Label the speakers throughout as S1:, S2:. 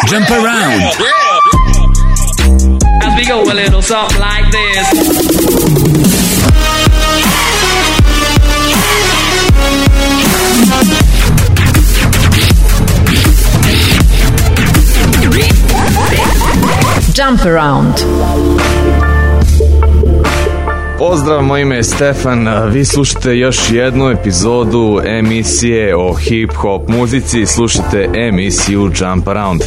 S1: Jump around.
S2: As we go a little something like this.
S3: Jump around.
S4: Pozdrav, moje ime je Stefan, vi slušate još jednu epizodu emisije o hip-hop muzici, slušate emisiju Jump Around.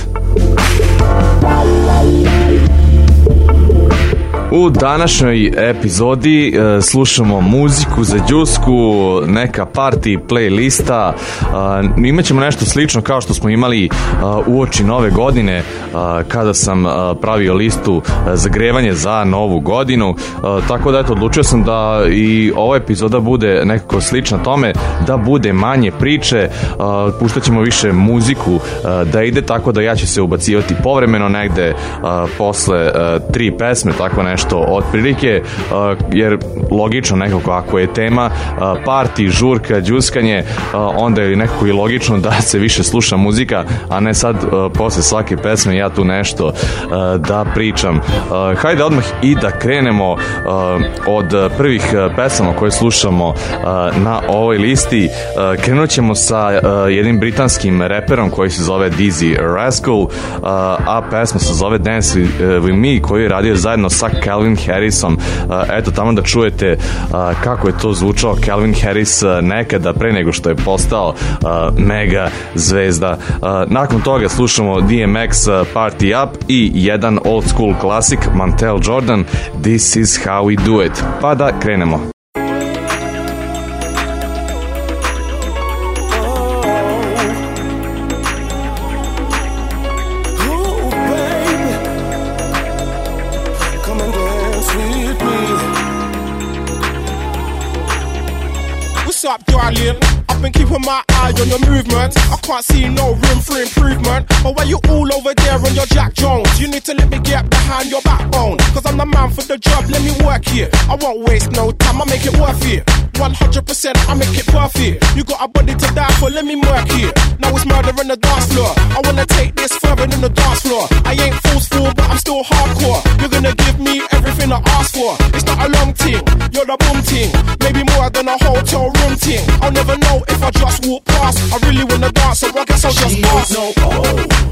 S4: U današnjoj epizodi slušamo muziku za džusku, neka party playlista. Imat ćemo nešto slično kao što smo imali uoči nove godine kada sam pravio listu zagrevanje za novu godinu. Tako da eto, odlučio sam da i ova epizoda bude nekako slična tome, da bude manje priče, puštat ćemo više muziku da ide, tako da ja ću se ubacivati povremeno negde posle 3 pesme, tako nešto otprilike, jer logično nekako ako je tema party, žurka, džuskanje, onda je nekako i logično da se više sluša muzika, a ne sad posle svake pesme ja tu nešto da pričam. Hajde odmah i da krenemo od prvih pesama koje slušamo na ovoj listi. Krenut ćemo sa jednim britanskim reperom koji se zove Dizzy Rascal, a pesma se zove Dance With Me, koju je radio zajedno sa Calvin Harrisom. Eto, tamo da čujete kako je to zvučao Calvin Harris nekada pre nego što je postao mega zvezda. Nakon toga slušamo DMX Party Up i jedan old school klasik Montel Jordan This Is How We Do It. Pa da krenemo.
S5: Up, darling. I've been keeping my eye on your movement. I can't see no room for improvement. But why you all over there on your Jack Jones? You need to let me get behind your backbone. Cause I'm the man for the job, let me work here. I won't waste no time, I make it worth it. 100% I make it perfect. You got a body to die for, let me work here. Now it's murder on the dance floor. I wanna take this further than the dance floor. I ain't forceful, but I'm still hardcore. You're gonna give me everything I ask for. It's not a long thing, you're the boom thing. Maybe more than a hotel room thing. I'll never know if I just walk past. I really wanna dance, so I guess I'll just pass.
S6: No, oh,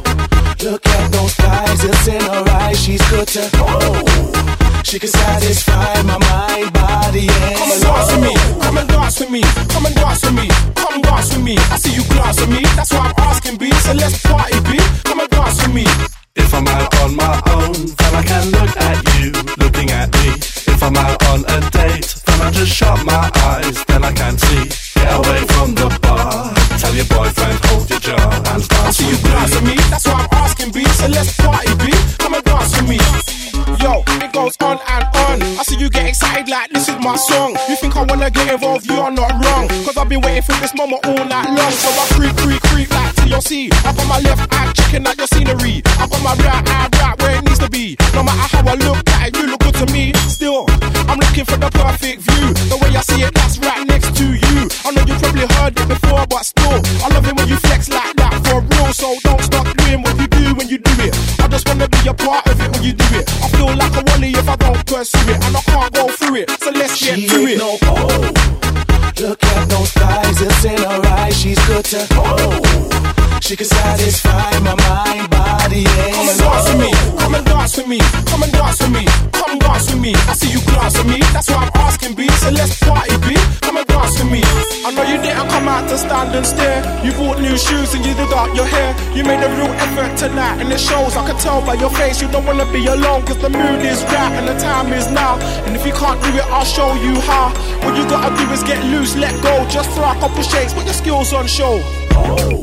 S6: look at those thighs, it's in her eyes. She's good to oh. She can satisfy my mind, body, and
S5: come and dance with me, come and dance with me, come and dance with me, come dance with me. I see you glance at me, that's why I'm asking, B. So let's party, B. Come and dance with me.
S6: If I'm out on my own, then I can look at you, looking at me. If I'm out on a date, then I just shut my eyes, then I can see. Get away from the bar, tell your boyfriend, hold your jaw, and dance
S5: I see you glance at me, that's why I'm asking, B. So let's party, B. Come and dance with me. Yo, it goes on and on. I see you get excited like this is my song. You think I wanna get involved, you are not wrong. Cause I've been waiting for this moment all night long. So I creep like TLC. Up on my left eye, checking out your scenery. Up on my right eye, right where it needs to be. No matter how I look at it, you look good to me. Still, I'm looking for the perfect view. The way I see it, that's right next to you. I know you probably heard it before, but still, I love it when you flex like that for real. So don't stop doing what you do when you do it. I just wanna be a part of it when you do it. I feel like a wally if I don't pursue it, and I can't go through it, so let's get to it.
S6: No, oh, look at those thighs, it's in her eyes. She's good to oh. She can satisfy my mind, body, and
S5: come and dance with me, come and dance with me, come and dance with me, come dance with me. I see you glance at me, that's why I'm asking, B. So let's party, B. Come and dance with me. I know you didn't come out to stand and stare. You bought new shoes and you did up your hair. You made a real effort tonight and it shows. I can tell by your face you don't wanna be alone. Cause the mood is right and the time is now. And if you can't do it, I'll show you how. What you gotta do is get loose, let go. Just throw a couple shakes, put your skills on show. Oh.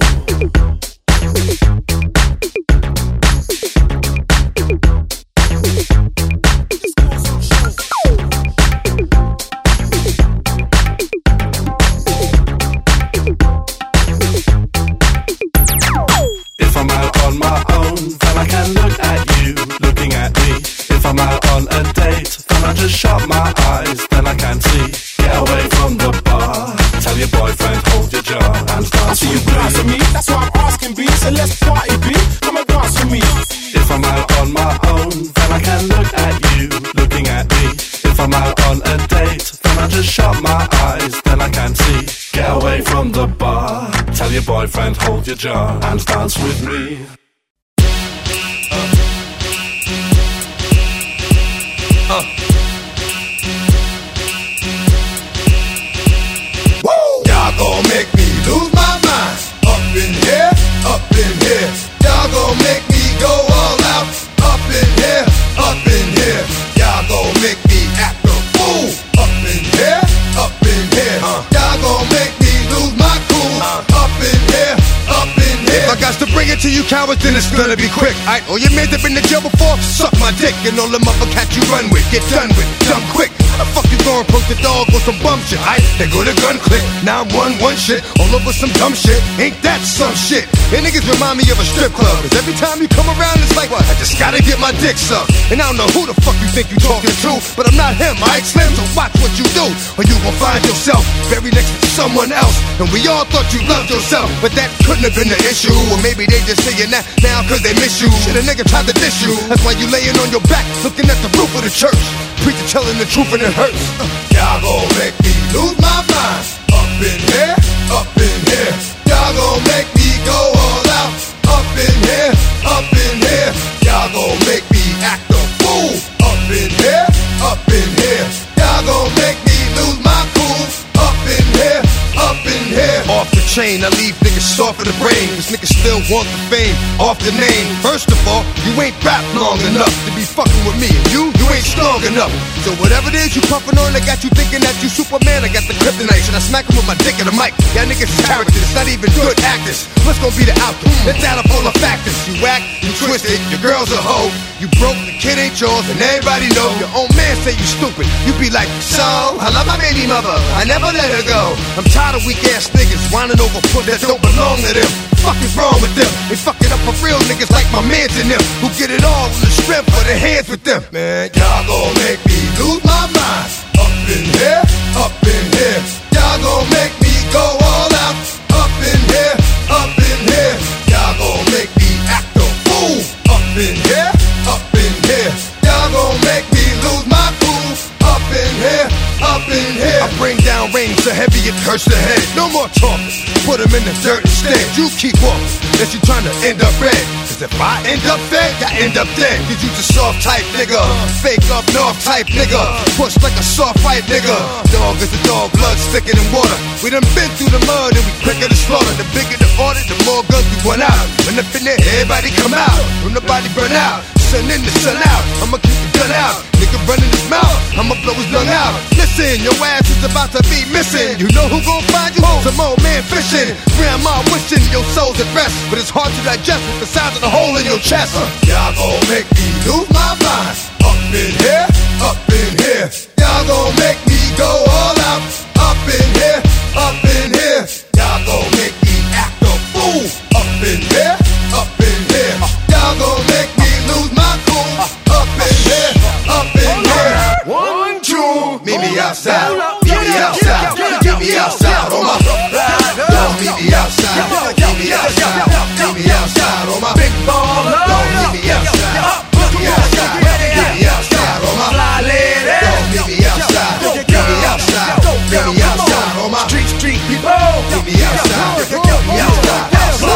S6: If I'm out on my own, then I can look at you, looking at me. If I'm out on a date, then I just shut my eyes, then I can see. Get away from the bar, tell your boyfriend, hold your jaw, and dance.
S5: I see you glance at me, that's why I'm asking, B. So let's party, B. Come and dance with me.
S6: the bar. Tell your boyfriend, hold your jaw and dance with me.
S1: Y'all gon' make me lose my mind. Up in here, up in here. Y'all gon' make me go all out. Up in here, up in here. Y'all gon' make me act a fool. Up in here, up in here. Y'all gon' make me lose my cool. Up in here, up in here. If I got to bring it to you cowards, then it's gonna be quick. Alright, all your men that been to jail before, suck my dick. And all the motherfuckers you run with, get done with, dumb quick. How the fuck you gon' approach the dog with some bum shit? Aight, they go to gun click, 911 shit, all over some dumb shit. Ain't that some shit? And niggas remind me of a strip club, cause every time you come around it's like, what? I just gotta get my dick sucked. And I don't know who the fuck you think you talking to, but I'm not him, I ain't Slim, so watch what you do, or you gon' find yourself very next to someone else. And we all thought you loved yourself, but that couldn't have been the issue. Or maybe they just saying that now cause they miss you. Shit, a nigga tried to diss you, that's why you laying on your back, looking at the roof of the church. Preacher telling the truth and it hurts. Y'all gon' make me lose my mind. Up in here, up in here. Y'all gon' make me go all out. Up in here, up in here. Y'all gon' make me act a fool. Up in here, up in here. Y'all gon' make me lose my cool. Up in here, up in here. Off the chain, I leave niggas soft in the brain. Cause niggas still want the fame off the name. First of all, you ain't rap long enough to be fucking with me. And you ain't strong enough. So whatever it is you puffin' on, I got you thinking that you Superman. I got the kryptonite, and I smack him with my dick in the mic. Y'all niggas is characters, not even good actors. What's gonna be the outcome? Let's add up all the factors. You whack, you twisted, your girl's a hoe. You broke, the kid ain't yours, and everybody know. Your own man say you stupid. You be like, so, I love my baby mother, I never let her go. I'm tired of weak ass niggas whining over foot that don't belong to them. Fuck is wrong with them? They fucking up for real niggas like my mans and them, who get it all on the strength of their hands with them. Man, y'all gon' make me lose my mind. Up in here, up in here. Y'all gon' make me go all out. Up in here, up in here. Y'all gon' make me act a fool. Up in here, up in here. Y'all gon' make me lose my cool. Up in here, up in here. I bring down rain so heavy it hurts the head. No more talking, put them in the dirt instead. You keep walking, unless you trying to end up red. Cause if I end up fed, I end up dead. Cause you the soft type nigga, fake up north type nigga, push like a soft fight nigga. Dog is a dog, blood thicker than water. We done been through the mud and we quicker to slaughter. The bigger the order, the more guns we run out. When up in there, everybody come out. When the body burn out, sun in the sun out. I'ma keep the gun out. Nigga running his mouth, I'ma blow his lung out. Listen, your ass is about to be missing. You know who gon' find you? Some old man fishing. Grandma wishing your soul's at rest, but it's hard to digest with the size of the hole in your chest. Y'all gon' make me lose my mind. Up in here, up in here. Y'all gon' make me go all out. Up in here, up in here. Y'all gon' make me act a fool. Up in here, up in here. Y'all gon' make me lose my cool. Up in here, up in here. 1, 2, meet me outside. Meet me outside. Meet me outside on my don't meet me outside. Meet me outside. Meet me outside on my big ball. Don't meet me outside. Meet me outside. Meet me outside on my fly lady. Don't meet me outside. Meet me outside. Meet me outside on my street people. Meet me outside. Meet me outside.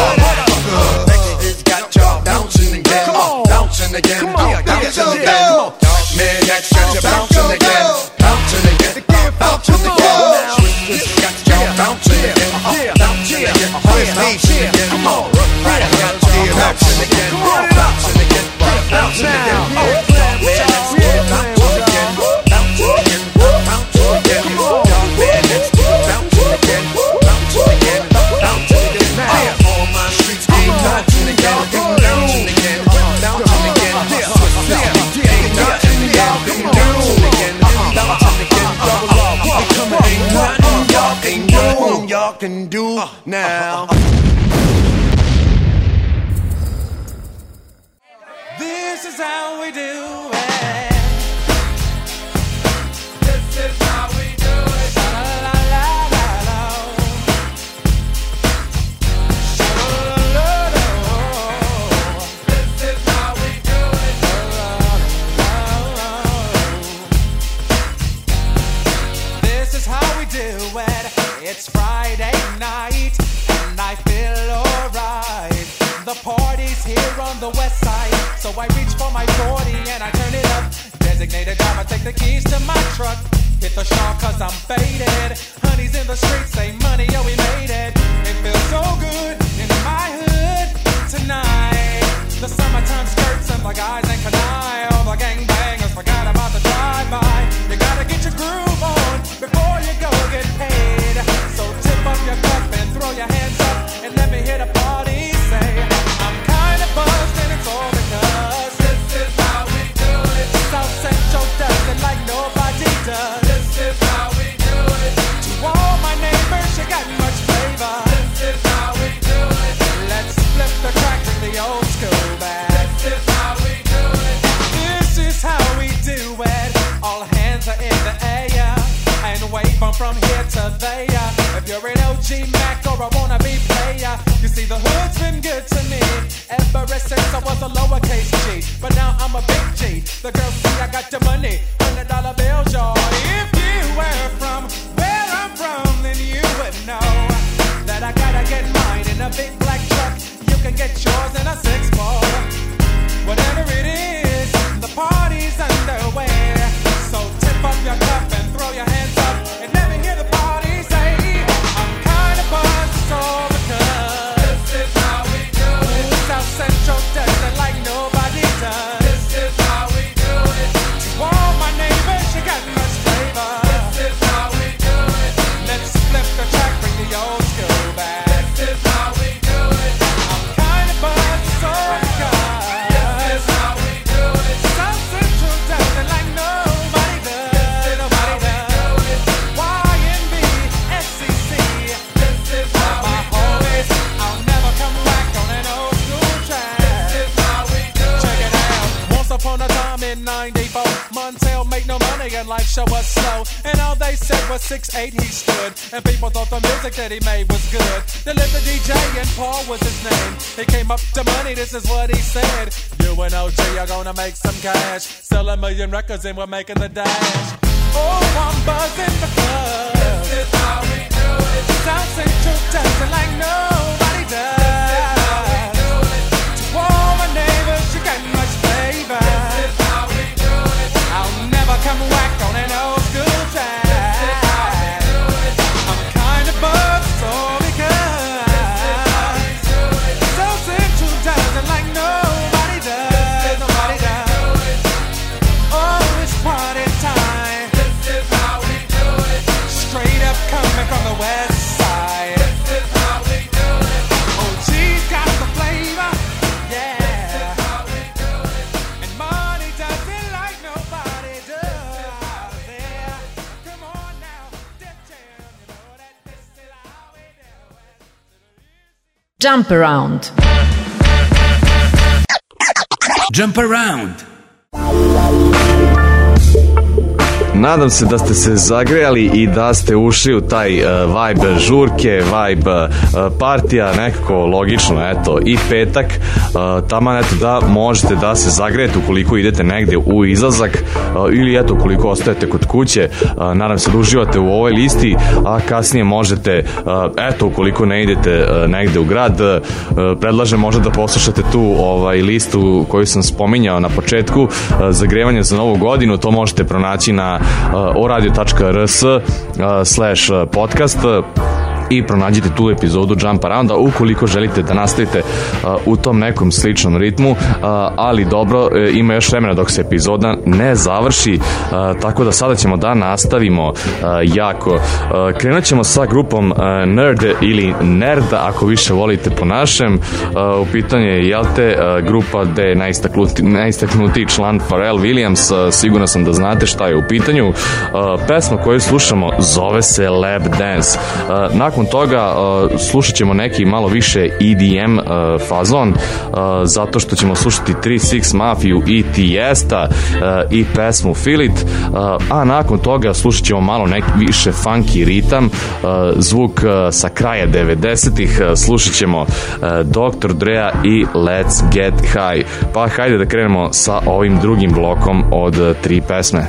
S1: It's got y'all bouncing again. Bouncing again. Bouncing again. Man, that's got you bouncing again. Bouncing again. Bouncing again. It's got y'all bouncing again. Bouncing again. Bouncing again. Come on. Right, I got you bouncing again. Bouncing again. Bouncing again. Man, that's bouncing again. Bouncing again. Bouncing again. Man, that's bouncing again. Bouncing again. Bouncing again. Now, all my streets keep bouncing again. Bouncing again. Bouncing again. Bouncing again. Ain't nothing y'all can do now.
S3: This is how we do it.
S5: This is how we do it. This is how we do
S3: it. This is how we do it. It's Friday night. on the west side. So I reach for my 40 and I turn it up. Designated driver, take the keys to my truck. Hit the shop cause I'm faded. Honey's in the streets, say money, yo, we made it. It feels so good in my hood tonight. The summertime skirts and the guys ain't canine. All the gangbangers forgot about the drive-by. You gotta get your groove on before you go get paid. So tip up your cup and throw your hands up and let me hear the party say, I'm kinda buzzed and it's all because this is how we do it. South Central does it like nobody does. This is how we do it. To all my neighbors, you got much flavor. This is how we do it. Let's flip the track to the old school back. This is how we do it. This is how we do it. All hands are in the air and wave from here to there. If you're an OG Mac or a wannabe player, you see the hood's been good to me ever since I was a lowercase G. But now I'm a big G. The girls see I got the money, $100 bills, y'all. If you were from where I'm from, then you would know that I gotta get mine in a big black truck. You can get yours in a 6-4. Whatever it is, the party's underway. So tip up your cup and throw your hands up and let me hear the party say, I'm kinda buzzed, it's all because this is how we do it. South Central does it like nobody does. This is how we do it. To all my neighbors, you got much flavor. This is how we do it. Let's flip the track, bring the old school back. This is how we do it. I'm kinda buzzed, it's all because this is how we do it. South Central does it like nobody does. Nobody does. YNB, SCC. This is how my homies. I'll never come back on an old school track. This is how we do it. Check it out. Once upon a time in '94, Montel made no money and life show was slow. And all they said was 6'8" he stood. And people thought the music that he made was good. They lived the DJ and Paul was his name. He came up to money, this is what he said. You and OG are gonna make some cash. Sell 1 million records and we're making the dash. Oh, I'm buzzing because this is how we do it. South Central does it like nobody does. This is how we do it. To all my neighbors, you got much flavor. This is how we do it. I'll never come whack on an old school track. This is how we do it. I'm kinda buzzed, so because this is how we do it. South Central does it like nobody does. Nobody does. Oh, it's party time. This is how we do it. Straight up coming from the west side. This is how we do it. Oh, she's got the flavor. Yeah. This is how we do it. And money does it like nobody does. Yeah. Come on now, Def Jam. You know that this is how we do it.
S7: Jump around.
S8: Jump around.
S4: Nadam se da ste se zagrejali i da ste ušli u taj vibe žurke, vibe partija, nekako logično, eto, i petak, taman eto da možete da se zagrejete ukoliko idete negde u izlazak ili eto ukoliko ostajete kod kuće, nadam se da uživate u ovoj listi, a kasnije možete, eto ukoliko ne idete negde u grad, predlažem možda da poslušate tu listu koju sam spominjao na početku, zagrevanje za novu godinu, to možete pronaći na oradio.rs/podcast i pronađite tu epizodu Jump Arounda ukoliko želite da nastavite u tom nekom sličnom ritmu, ali dobro, ima još vremena dok se epizoda ne završi, tako da sada ćemo da nastavimo jako. Krenut ćemo sa grupom Nerd ili Nerda, ako više volite po našem. U pitanju je, jel te, grupa gde je najistaknutiji član Pharrell Williams, sigurno sam da znate šta je u pitanju. Pesma koju slušamo zove se Lap Dance. Nakon toga slušat ćemo neki malo više EDM fazon, zato što ćemo slušati 3-6 Mafiju i Tiesta i pesmu Feel It, a nakon toga slušat ćemo malo neki više funky ritam, zvuk sa kraja 90-ih, slušat ćemo Dr. Drea i Let's Get High. Pa hajde da krenemo sa ovim drugim blokom od 3 pesme.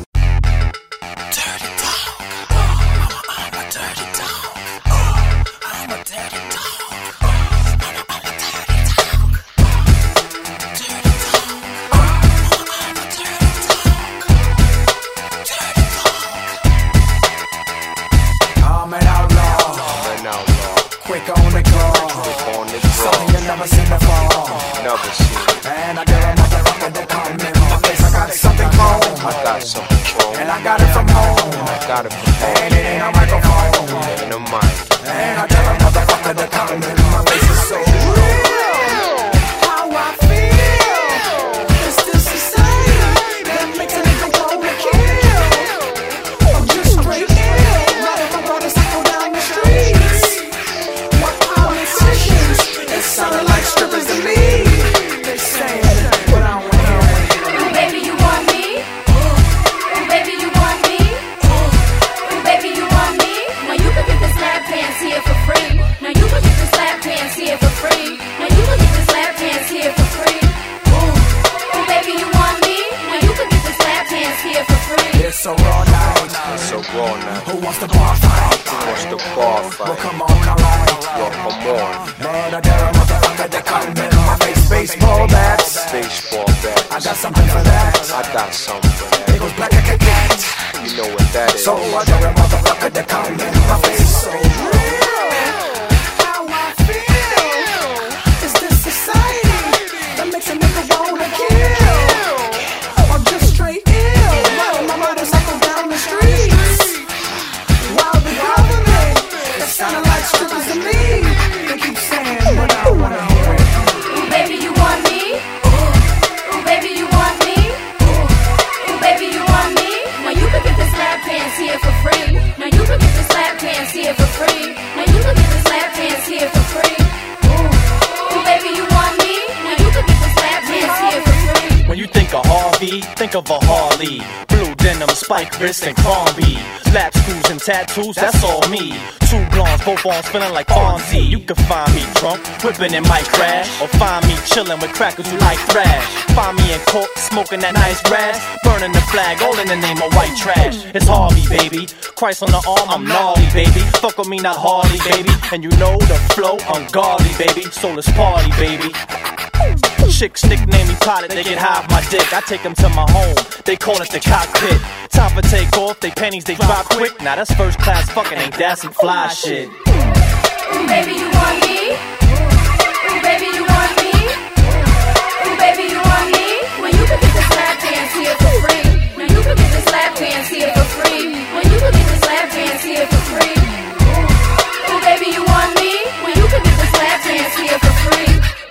S5: song.
S7: Never seen.
S5: And I got a motherfucker that come in my face. I got something chrome.
S7: I got something wrong.
S5: And I got it from home.
S7: I got it from home.
S5: And it ain't a microphone.
S7: It ain't a mic.
S5: And I got a motherfucker that come in my face. It's so real. How I feel. It's this society that makes a nigga wanna kill. I'm just straight ill. Not if I brought a cycle down the streets. What politicians? It sounded like strippers to me. They saying, but I don't want to hear it.
S9: Ooh, baby, you want me? Ooh, baby, you want me? Ooh, baby, you want me? Now you can get this lap dance here for free. Now you can get this lap dance here for free. Now you can get this lap dance here for free. Ooh, baby, you want me? Now you can get this lap dance here for free.
S5: It's a raw night.
S7: It's a raw night.
S5: Who wants the bar fight?
S7: Who wants the bar
S5: Well,
S7: fight?
S5: come on, alright.
S7: Yo, come on.
S5: Man, I got a motherfucker that come in my face. Baseball bats.
S7: Baseball bat.
S5: I got something for that.
S7: I got something for
S5: It
S7: that.
S5: goes black like a cat.
S7: You know what that is.
S5: So I got a motherfucker that come in my face. So real. How I feel. Is this society that makes a nigga wanna kill? I'm just straight ill. My motorcycle down the streets. While the government, that sounded like strippers to me. They keep saying, but I don't wanna hear it.
S9: Ooh, baby, you want me? Ooh, baby, you want me? Ooh, baby, you want me? Now you can get this lap dance here for free. Now you can get this lap dance here for free. Now you can get this lap dance here for free. Ooh, baby, you want me? Now you can get this lap dance here for free.
S10: When you think of Harvey, think of a Harley. Blue denim, spike wrist, and Crombie. Lap screws and tattoos, that's all me. Two blondes, both arms feeling like Fonzie. You can find me drunk, whipping in my crash. Or find me chilling with crackers who like thrash. Find me in court, smoking that nice grass. Burning the flag, all in the name of white trash. It's Harvey, baby. Christ on the arm, I'm gnarly, baby. Fuck with me, not Harley, baby. And you know the flow, ungodly, baby. So let's party, baby. Chicks nickname me pilot, they get high off my dick. I take them to my home, they call it the cockpit. Time for take off, they panties, they drop quick. Now that's first class fucking, ain't that some fly shit?
S9: Ooh, baby, you want me? Ooh, baby, you want me? Ooh, baby, you want me? When you can get this lap dance here for free. Now you can get this lap dance here for free. When you can get this lap dance here for free. Ooh, baby, you want me? When you can get this lap dance here for free.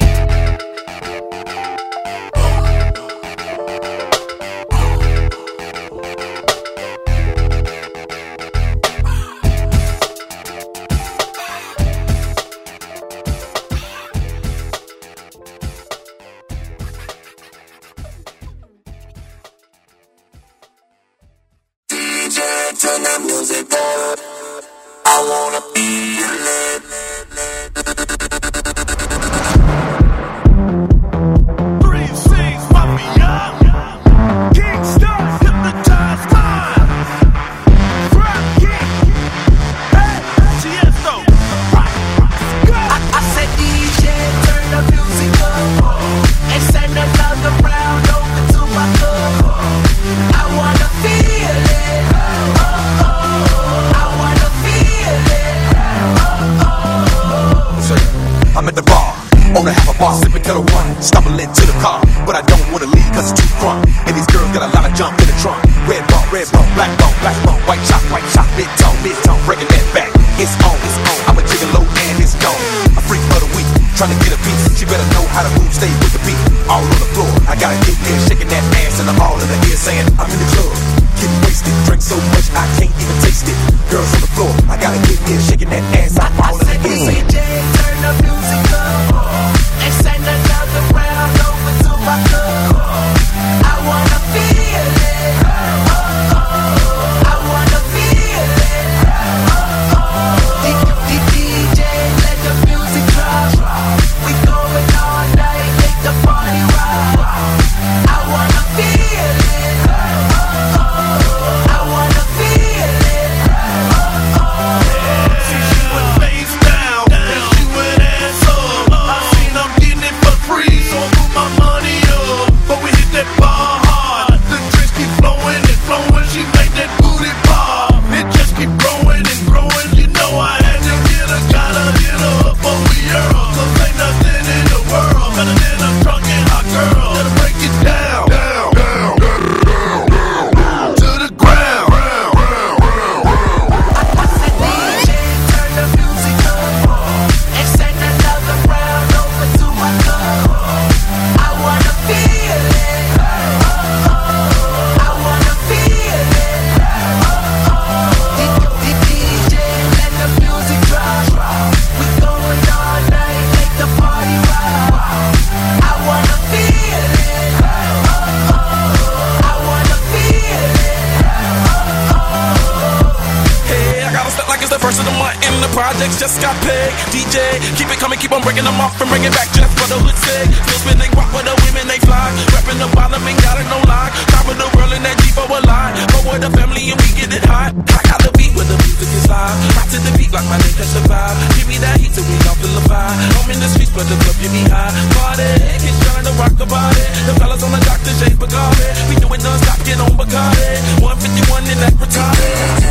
S1: Turn that music up. I wanna feel it. Three C's, mafia. Gangsters, hypnotize mind. Rock it. Hey, Tiesto. Rock. I said DJ, turn the music up. And send another round over to my club. I wanna feel it. I'm at the bar, on a half a bar, sipping to the one, stumbling to the car, but I don't wanna leave cause it's too crunk, and these girls got a lot of junk in the trunk, red bone, black bone, white chop, mid-tone, breaking that back, it's on, I'm a gigolo and it's gone, a freak of the week, trying to get a piece, she better know how to move, stay with the beat, all on the floor, I gotta get there, shaking that ass, and I'm all in the ear saying, I'm in the club, getting wasted, drink so much I can't even taste it, girls on the floor, I gotta get there, shaking that ass, I'm all in the ear saying, turn the music up, and send another round over to my club, I wanna feel it, I wanna feel it, DJ, let the music drop, we going all night, make the party rock, I wanna feel it, I wanna feel it.
S5: projects just got paid. DJ, keep it coming, keep on breaking them off and bring it back just for the hood sake. Still spinning rock for the women, they fly. Rapping the bottom, ain't got it, no lie. Top of the world in that Jeep over line. Go with the family and we get it hot. I got the beat where the music is live. Rock to the beat like my name can survive. Give me that heat so we don't feel the vibe. I'm in the streets but the club get me high. Party, get trying to rock the body. The fellas on the Dr. J Bacardi. We do it non-stop, get on Bacardi. 151 in that retarded.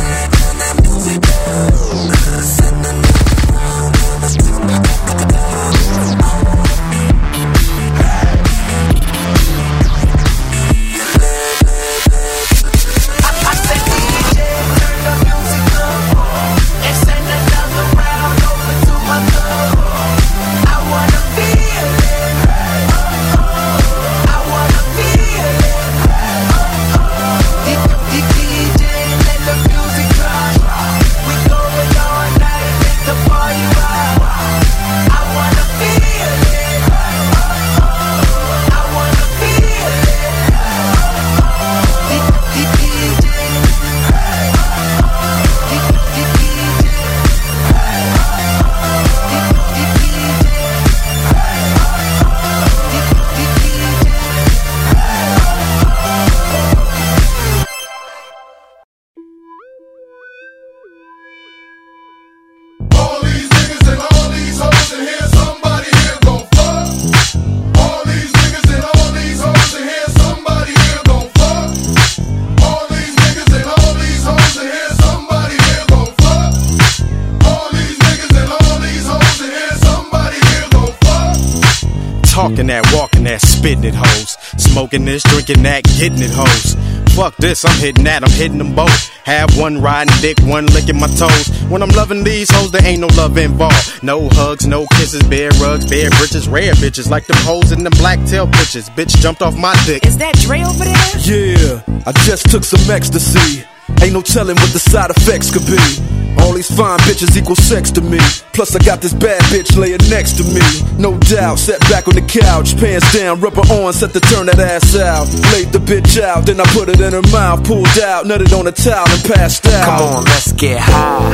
S11: Talking that, walking that, spitting it, hoes. Smoking this, drinking that, getting it, hoes. Fuck this, I'm hitting that, I'm hitting them both. Have one riding dick, one licking my toes. When I'm loving these hoes, there ain't no love involved. No hugs, no kisses, bare rugs, bare britches, rare bitches. Like them hoes in them black tail bitches. Bitch jumped off my dick.
S12: Is that Dre over there?
S13: Yeah, I just took some ecstasy. Ain't no telling what the side effects could be. All these fine bitches equal sex to me. Plus I got this bad bitch laying next to me. No doubt, sat back on the couch, pants down, rubber on, set to turn that ass out. Laid the bitch out, then I put it in her mouth, pulled out, nutted on a towel and passed out.
S14: Come on, let's get high.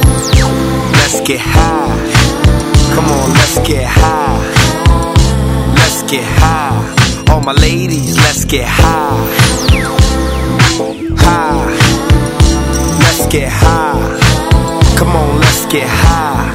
S14: Let's get high. Come on, let's get high. Let's get high. All my ladies, let's get high. High. Let's get high. Come on, let's get high.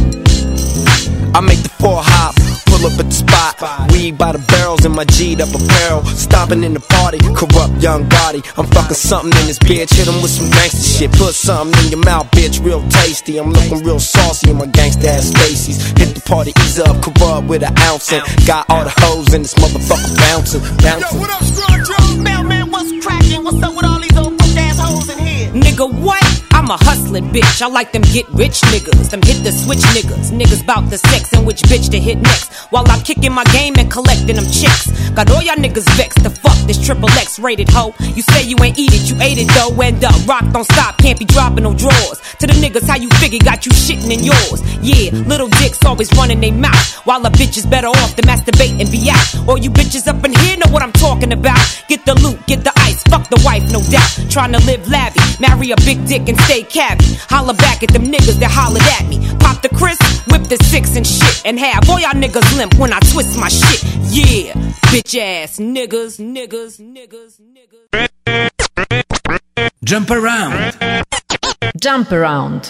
S14: I make the 4 hop, pull up at the spot. Weed by the barrels in my G'd up apparel. Stomping in the party, corrupt young body. I'm fucking something in this bitch. Hit him with some gangster shit. Put something in your mouth, bitch, real tasty. I'm looking real saucy in my gangsta ass Stacy's. Hit the party, ease up, corrupt with an ounce. And got all the hoes in this motherfucker bouncing, bouncing.
S12: Yo, what up, Strong Joe? Man, what's cracking? What's up with all these old fuck ass hoes in here?
S15: Nigga, what? I'm a hustling bitch. I like them get rich niggas. Them hit the switch niggas. Niggas bout the sex and which bitch to hit next. While I'm kicking my game and collecting them chicks. Got all y'all niggas vexed to fuck this triple X rated hoe. You say you ain't eat it, you ate it though. End up, rock don't stop, can't be dropping no drawers. To the niggas, how you figure got you shitting in yours. Yeah, little dicks always running they mouth. While a bitch is better off to masturbate and be out. All you bitches up in here know what I'm talking about. Get the loot, get the ice, fuck the wife, no doubt. Trying to live lavish, marry a big dick and stay cabby. Holla back at them niggas that hollered at me. Pop the Chris, whip the 6 and shit. And have all y'all niggas limp when I twist my shit. Yeah, bitch ass niggas, niggas, niggas, niggas.
S8: Jump around.
S16: Jump around.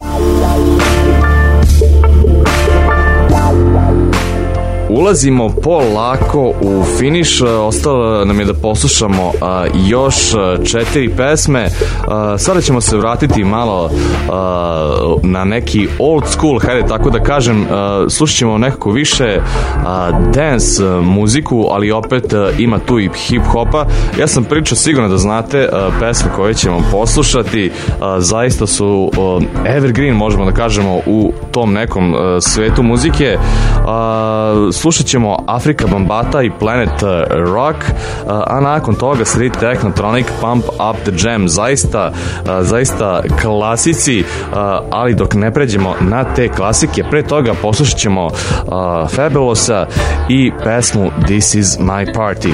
S4: Ulazimo polako u finiš, ostalo nam je da poslušamo još 4 pesme. Sada ćemo se vratiti malo na neki old school, hajde tako da kažem. Slušat ćemo nekako više dance muziku, ali opet ima tu i hip-hopa. Ja sam pričao, sigurno da znate pesme koje ćemo poslušati. Zaista su evergreen, možemo da kažemo, u tom nekom svetu muzike. Slušat ćemo Afrika Bambata i Planet Rock, a nakon toga sledi Technotronic Pump Up the Jam. Zaista klasici, ali dok ne pređemo na te klasike, pre toga poslušat ćemo Fabulousa i pesmu This Is My Party.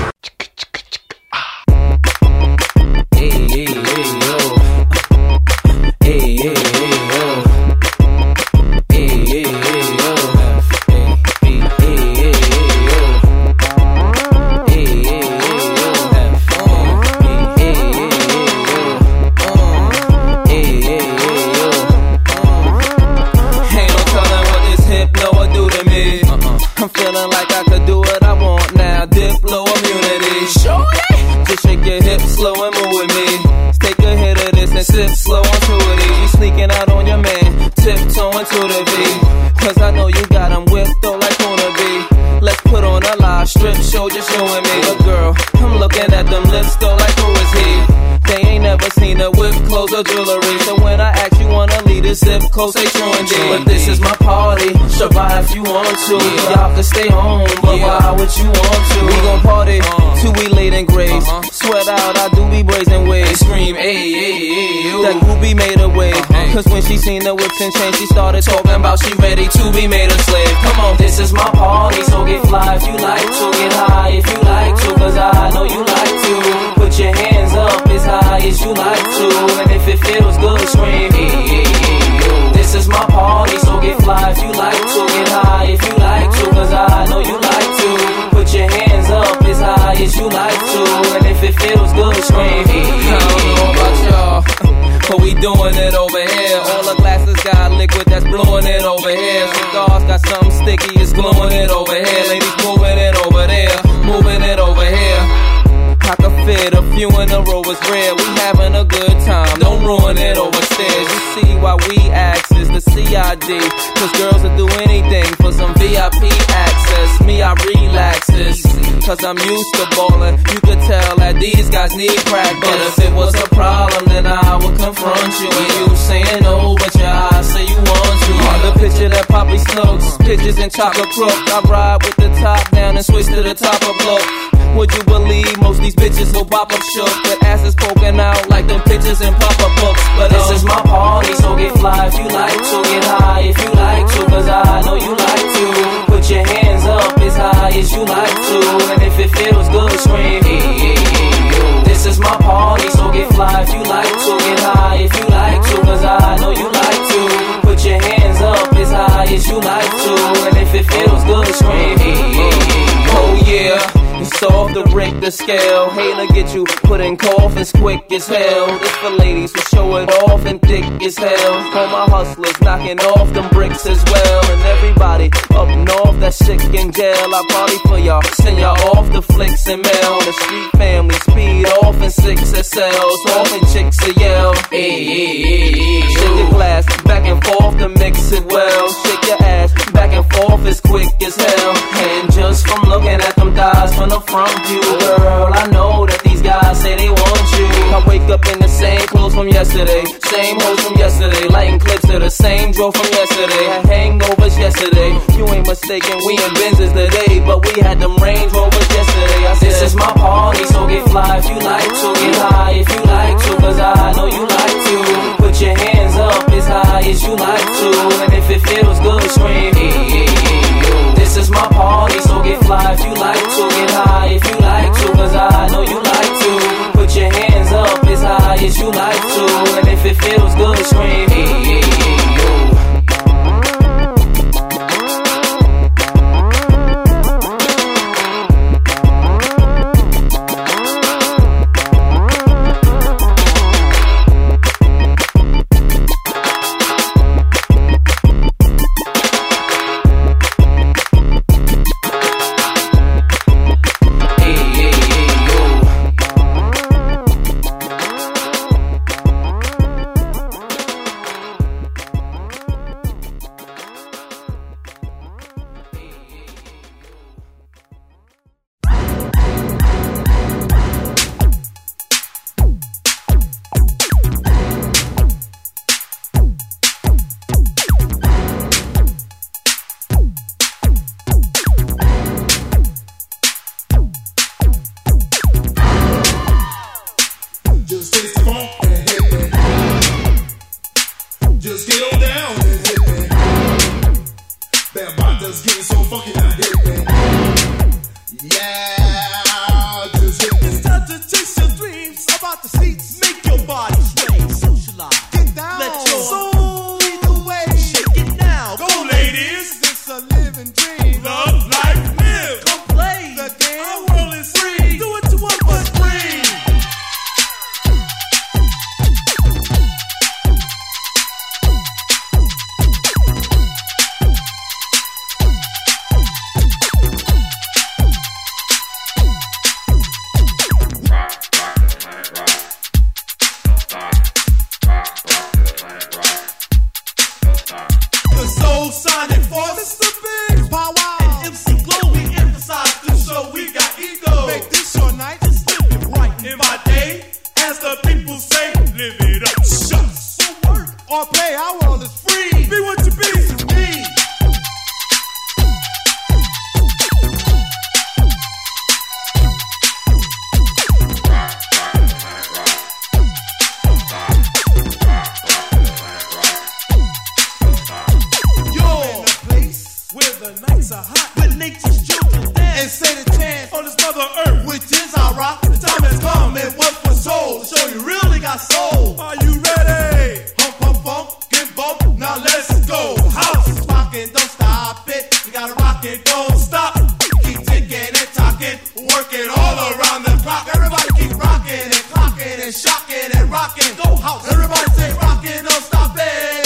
S17: want now? Diplo immunity. Shorty, just shake your hips slow and move with me. Take a hit of this and sip slow onto it. You sneaking out on your man, tiptoeing to the beat. Cause I know you got him whipped though like Kuna B. Let's put on a live strip show, just you and me. But girl, I'm looking at them lips though like who is he? They ain't never seen her with clothes or jewelry. So when I ask you wanna lead a zip code, say true indeed. But this is my party, survive if you want to. Y'all can stay home, but why would you want to? We gon' party till we late in grace. Sweat out, I do be brazen ways. Scream, ayy, ayy, ayy. That groupie made a way. Cause when she seen the whips and chains, she started talking about she ready to be made a slave. Come on, this is my party, so get fly if you like to. Get high if you like to, cause I know you like to. Put your hands up as high as you like to. And if it feels good, scream, ayy, ayy, ayy. This is my party, so get fly if you like to. Get high if you like to, cause I know you like to. Put your hands up as high as you like to. And if it feels good, scream, ayy, ayy. I don't know about y'all, but we doing it over here. All the glasses got liquid that's blowing it over here. Cigars got something sticky, it's glowing it over here. Ladies moving it over there, moving it over here. I could fit a few in a row, it's rare. We having a good time, don't ruin it overstairs. You see why we access the CID, cause girls will do anything for some VIP access. Me, I relaxes, cause I'm used to ballin'. You could tell that these guys need practice. But if it was a problem, then I would confront you. And you saying no, but your eyes say you want to. The picture that Poppy Snooks, pictures in chocolate crook. I ride with the top down and switch to the top of look. Would you believe most these bitches will pop up shook? With asses poking out like them pictures in pop-up books. But this is my party, so get fly if you like to. Get high if you like to, cause I know you like to. Put your hands up as high as you like to. And if it feels good, scream, ayy, ayy, ayy. This is my party, so get fly if you like to. Get high if you like to, cause I know you like to. Put your hands up as high as you like to. And if it feels good, scream, ayy, ayy, ayy. Oh yeah. It's off the Richter scale. Hate to get you put in coffins quick as hell. This for ladies who show it off and thick as hell. All my hustlers knocking off them bricks as well. And everybody up north that's sick in jail. I party for y'all, send y'all off the flicks and mail. The street family speed off in 6SLs. Off in chicks to yell, ayy, ayy, ayy. Shake your glass back and forth to mix it well. Shake your ass back and forth as quick as hell. And just from looking at them thighs from the front view, girl, I know that these guys say they want you. I wake up in the same clothes from yesterday, same hoes from yesterday, lighting clips of the same draw from yesterday. Had hangovers yesterday, you ain't mistaken, we in Benzes today, but we had them Range Rovers yesterday. I said, this is my party, so get fly if you like to. Get high if you like to, cause I know you like to. Put your hands up as high as you like to. And if it feels good, scream, ayy, ayy, ayy. This is my party, so get fly if you like to. Get high if you like to, cause I know you like to. Put your hands up as high as you like to. And if it feels good, scream, ayy, ayy, ayy.
S1: or play. Our world is free. Be what you be. This is me.
S18: Are hot with nature's children dance
S1: and say the chance
S18: on this mother earth,
S1: which is our rock. The time has come and what for soul to show you really got soul.
S18: Are you ready?
S1: Hump, hump, hump, get bump. Now let's go. House is rocking, don't stop it. You gotta rock it, don't stop. Keep ticking and talking, working all around the clock. Everybody keep rocking and clocking and shocking and rocking. Go house. Everybody say rocking, don't stop it.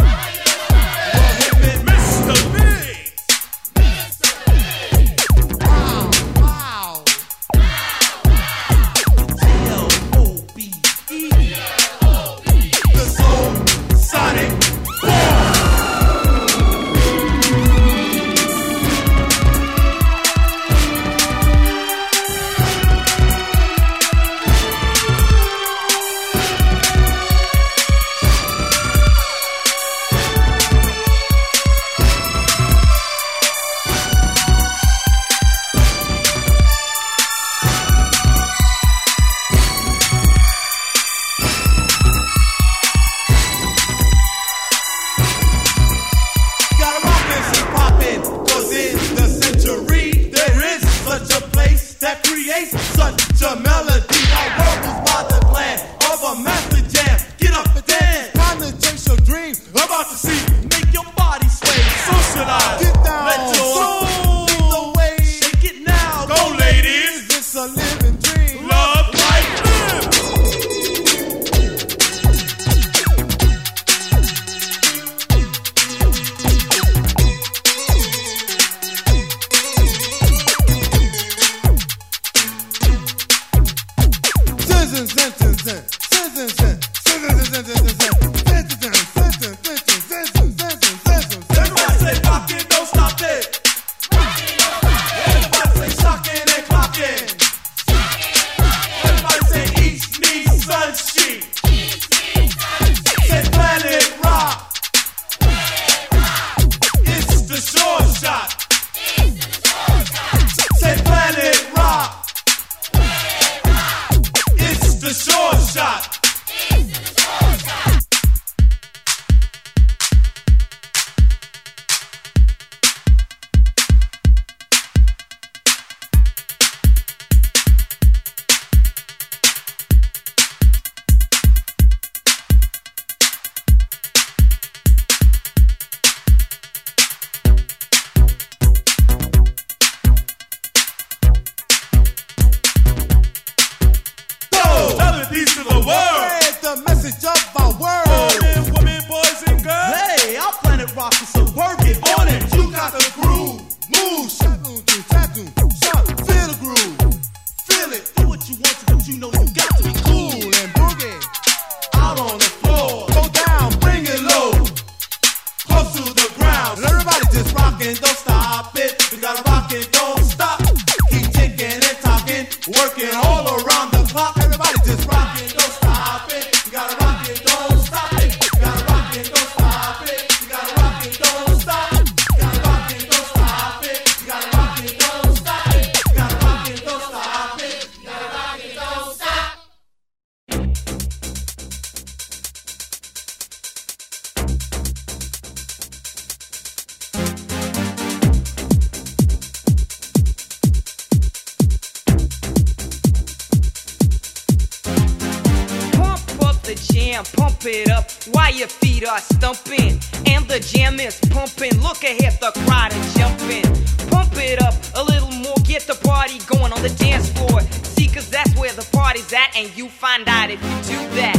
S15: Pump it up while your feet are stumping and the jam is pumping. Look ahead, the crowd is jumping. Pump it up a little more, get the party going on the dance floor. See, cause that's where the party's at, and you find out if you do that.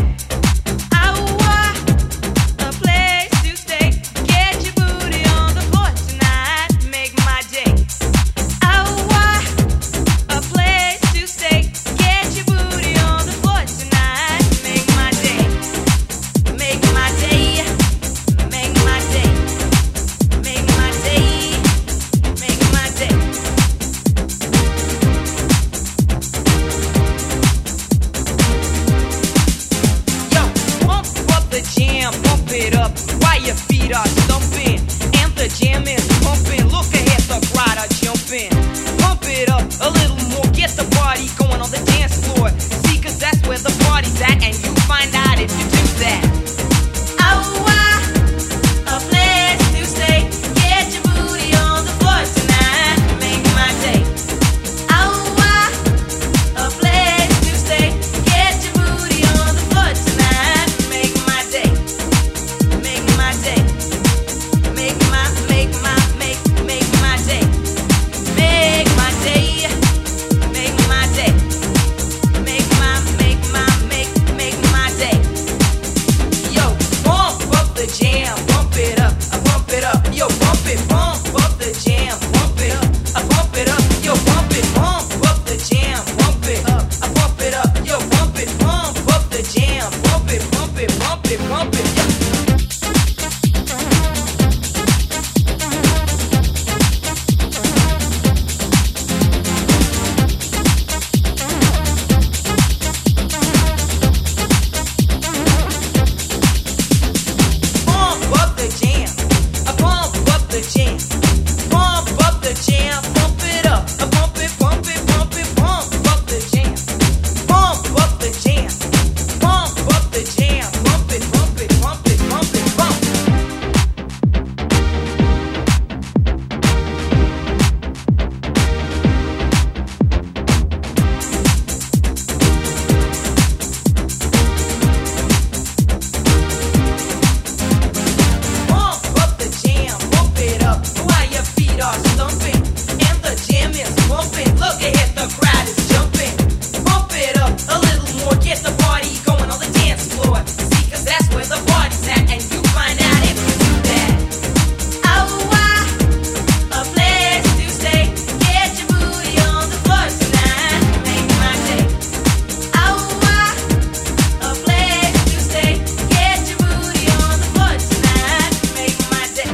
S15: A place to stay. Get your booty on the floor tonight. Make my day. A place to stay. Get your booty on the floor tonight. Make my day. Make my day. Make my day. Make my day. Make my day. get the party going on the dance floor. See, cause that's where the party's at, and you find out if you do that. A place to stay. Get your booty on the floor tonight. Make my day. A place to stay. Get your booty on the floor tonight. Make my day. Make my day. Make my day. Make my day. Make my day. Make my day. Make my day. Yo, pump up the jam, pump it up, I pump it up. Yo, pump it, pump up the jam, pump it up, I pump it up. Yo, pump it, pump up the jam, pump it up, I pump it up. Yo, pump it, pump up the jam, pump it, pump it, pump it, pump it. Yo. Pump up the jam, I pump up the jam, pump up the jam, pump it up, I pump it, pump it, pump it, pump up the jam, pump up the jam, pump up the jam, pump it, pump it, pump it, pump it, pump. Pump up the jam, pump it up while your feet are stumping and the jam is pumping. Look ahead, the crowd is jumping. Pump it up a little more, get the party going on the dance floor. See, cause that's where the party's at, and you find out if you do that. A place to stay. Get your booty on the floor tonight. Make my day. A place to stay. Get your booty on the floor tonight. Make my day.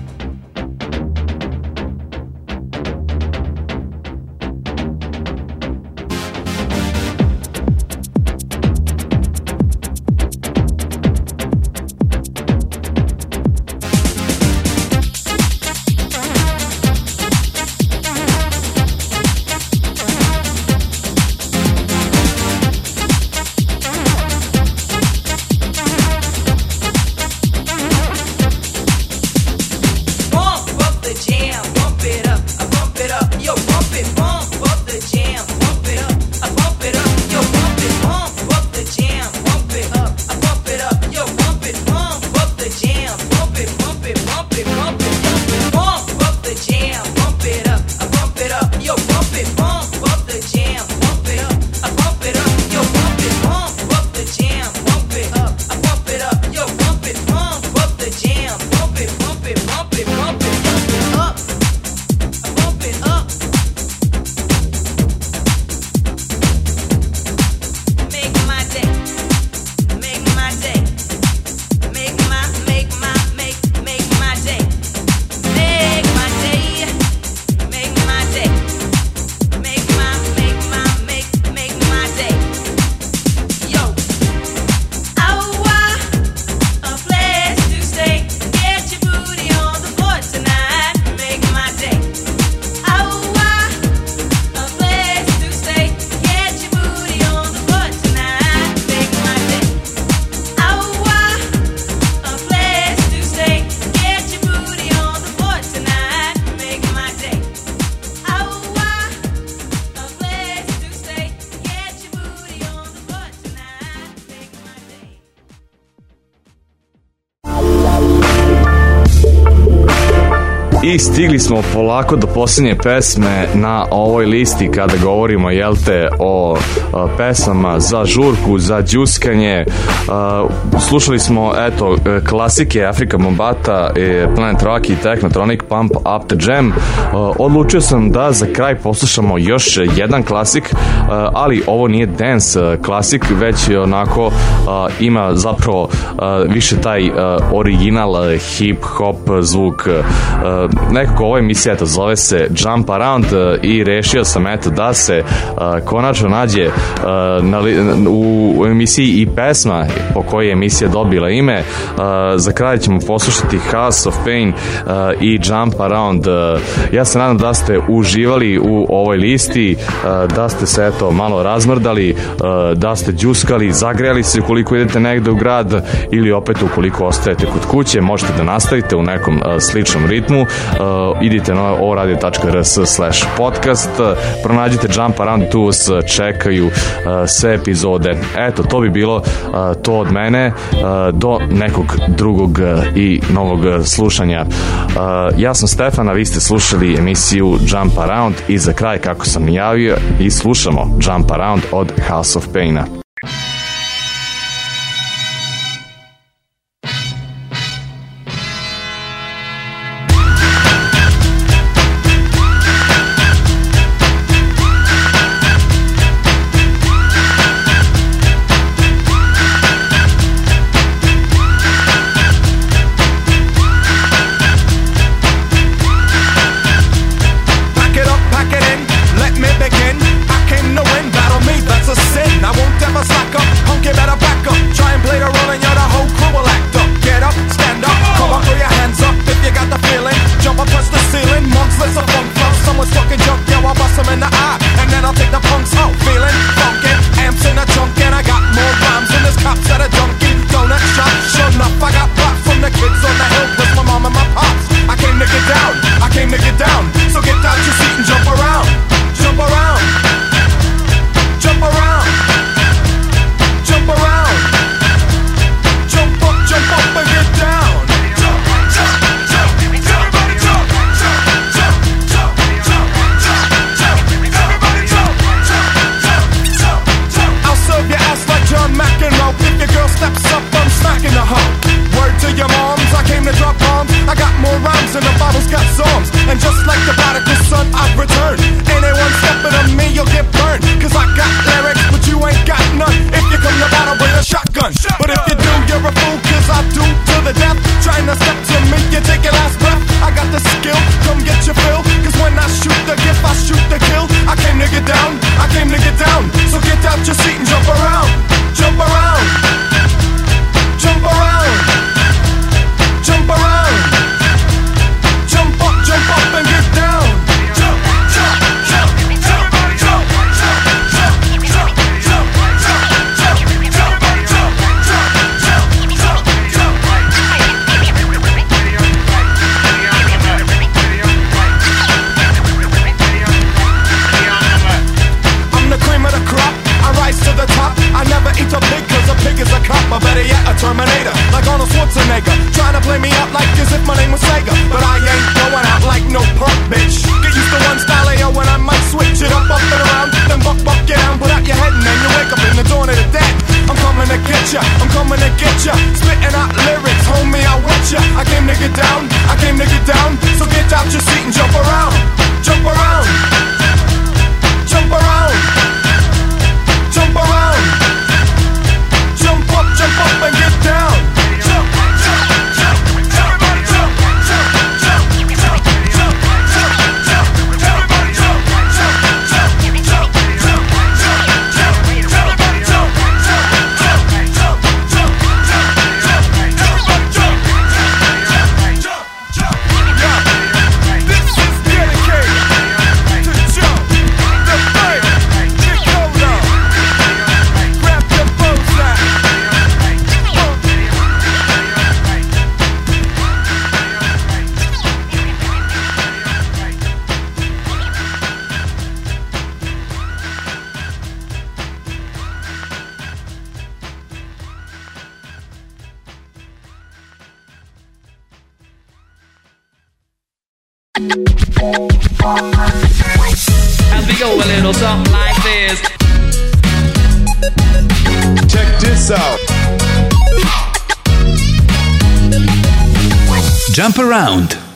S15: Pump up the jam, pump it up, I pump it up. Yo, pump it, pump up the jam, pump it up, I pump it up. Yo, pump it, pump up the jam, pump it up, I pump it up. Yo, pump it, pump up the jam, pump it, pump it, pump it, pump it, pump up the jam, pump it up, I pump it up. Yo, pump it, pump up the jam, pump it up, I pump it up. Yo, pump it, pump up the jam, pump it up, I pump it up. Yo, pump it, pump up the jam, pump it, pump it, pump it, pump it, pump it up, I pump it up. Make my day, make my day, make my day, make my day, make my day, make my day, make my day. Yo, a place to stay. Get your booty on the floor tonight. Make my day. A place to stay. Get your booty on the floor tonight. Make my day. A place to stay. Get your booty on the floor tonight. Make my day. A place to stay. Get your booty on the floor tonight. Make my day.
S4: I stigli smo polako do posljednje pesme na ovoj listi kada govorimo, jel te, o pesama za žurku, za džuskanje. Slušali smo, eto, klasike Afrika Bombata, Planet Rock i Technotronic Pump Up the Jam. Odlučio sam da za kraj poslušamo još jedan klasik, ali ovo nije dance klasik, već onako ima zapravo više taj original hip hop zvuk. nekako ova emisija eto zove se Jump Around i rešio sam eto da se konačno nađe u emisiji i pesma po kojoj je emisija dobila ime. Za kraj ćemo poslušati House of Pain i Jump Around. Ja se nadam da ste uživali u ovoj listi, da ste se eto malo razmrdali, da ste džuskali, zagrejali se ukoliko idete negde u grad ili opet ukoliko ostajete kod kuće, možete da nastavite u nekom sličnom ritmu. Idite na ovradio.rs/podcast, pronađite Jump Around, tu vas čekaju sve epizode. Eto, to bi bilo to od mene, do nekog drugog i novog slušanja. Ja sam Stefan, a vi ste slušali emisiju Jump Around i za kraj, kako sam javio, i slušamo Jump Around od House of Paina.
S2: As we go a little something like this.
S1: Check this out.
S8: Jump Around.